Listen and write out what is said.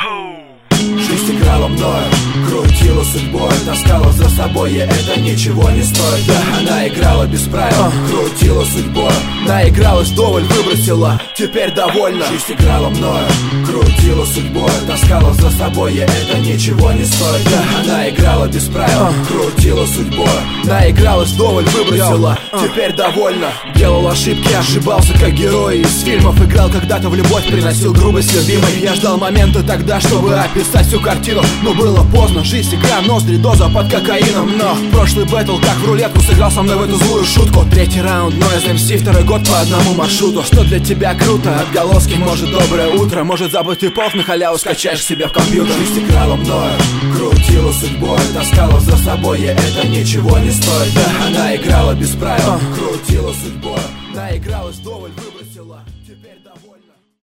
Жизнь играла мною, крутила судьбой, таскала за собой, и это ничего не стоит. Да, она играла без правил, крутила судьбой, наигралась вдоволь, выбросила, теперь довольна. Жизнь играла мною, крутила судьбой, таскала за собой, и это ничего не стоит. Да, она играла без правил, крутила судьбой, наигралась вдоволь, выбросила, теперь довольна. Делал ошибки, ошибался как герой из фильмов, играл когда-то в любовь, приносил грубость любимой. Я ждал момента тогда, чтобы описать всю картину, но было поздно. Жизнь, игра, ноздри, доза под кокаином. Но прошлый бэтл, как в рулетку, сыграл со мной в эту злую шутку. Третий раунд, Noise MC, второй год по одному маршруту. Что для тебя круто? Отголоски, может, доброе утро, может, забытый полк на халяву скачаешь себе в компьютер. Жизнь играла мною, крутила судьбой, таскала за собой, и это ничего не стоит. Да, она играла без правил, крутила судьбой, наигралась вдоволь, выбросила.